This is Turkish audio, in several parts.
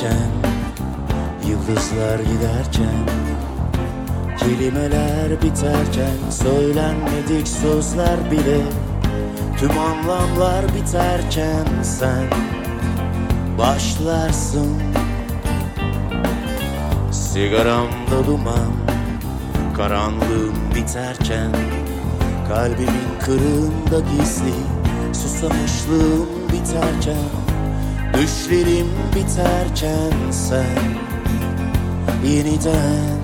biterken, yıldızlar giderken, kelimeler biterken, söylenmedik sözler bile, tüm anlamlar biterken sen başlarsın. Sigaramda duman, karanlığım biterken, kalbimin kırığında gizli susamışlığım biterken, düşlerim biterken sen yeniden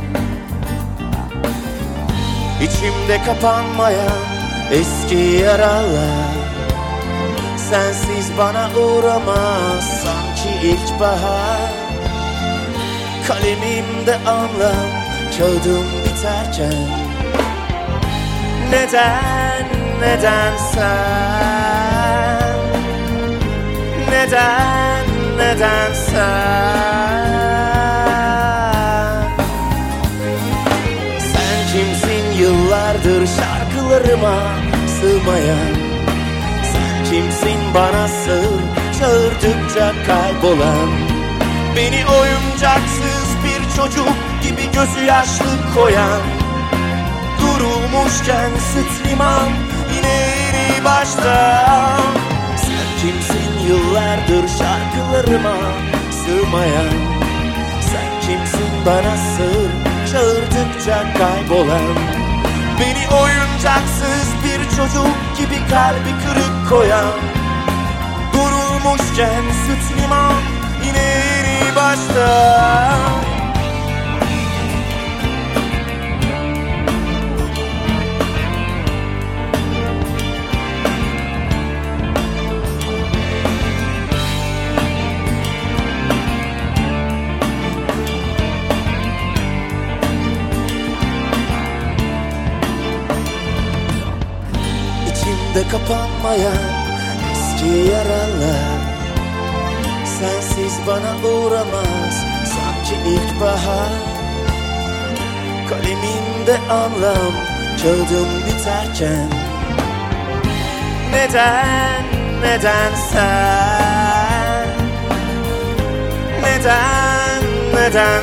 içimde kapanmayan eski yaralar, sensiz bana uğramaz sanki ilkbahar. Kalemimde anlam, kağıdım biterken, neden sen, neden sen kimsin yıllardır şarkılarıma sığmayan, sen kimsin bana sır çağırdıkça kaybolan, beni oyuncaksız bir çocuk gibi gözü yaşlı koyan, durulmuşken süt liman yine yeni baştan. Sen kimsin yıllardır şarkılarıma sığmayan, sen kimsin bana sır çağırdıkça kaybolan, beni oyuncaksız bir çocuk gibi kalbi kırık koyan, durulmuşken süt liman yine yeni baştan. İçimde kapanmayan eski yaralar, sensiz bana uğramaz sanki ilkbahar. Kalemimde anlam, kağıdım biterken, neden sen, neden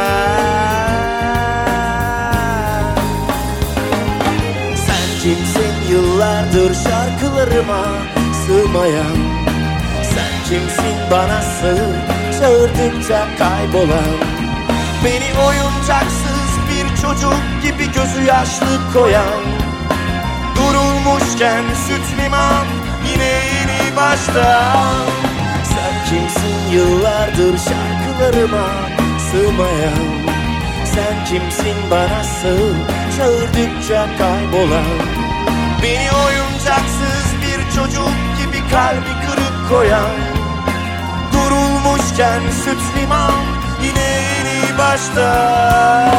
sen kimsin yıllardır şarkılarıma sığmayan, sen kimsin bana sır çağırdıkça kaybolan, beni oyuncaksız bir çocuk gibi gözü yaşlı koyan, durulmuşken süt liman yine yeni baştan. Sen kimsin yıllardır şarkılarıma sığmayan, sen kimsin bana sır çağırdıkça kaybolan, beni oyuncaksız bir çocuk gibi kalbi kırık koyan, durulmuşken süt liman yine yeni baştan.